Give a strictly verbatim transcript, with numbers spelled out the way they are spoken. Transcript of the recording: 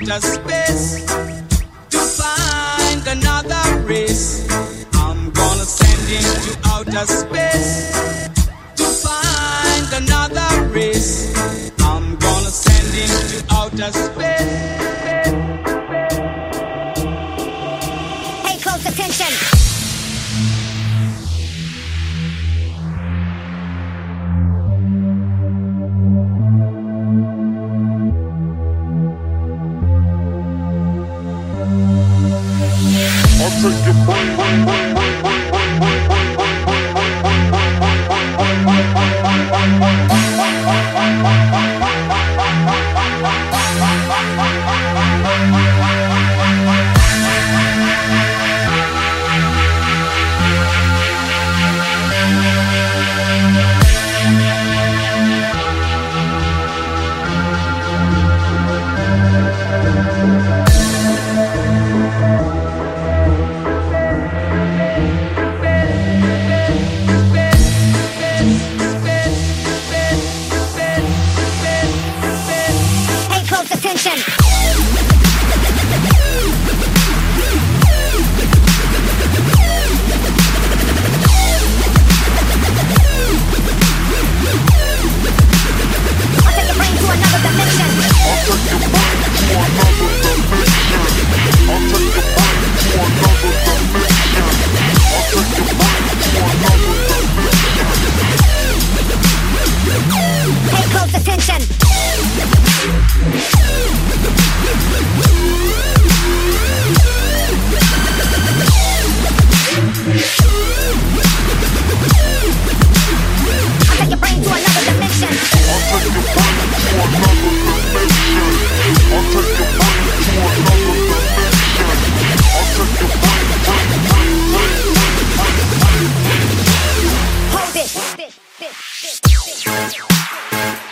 outer space to find another race. I'm gonna send him to outer space to find another race. I'm gonna send him to outer space. Pay close attention. I'll take your brain. Pay close attention. I'll take your brain to another dimension. I'll take your brain to another dimension. I'll take your brain to another dimension. I'll take your brain to another dimension. Pay close attention. I'll take your brain to another dimension. I'll take your brain to another dimension. I'll take your brain to another dimension. I'll take your brain, brain, brain, brain, brain, brain. Hold it.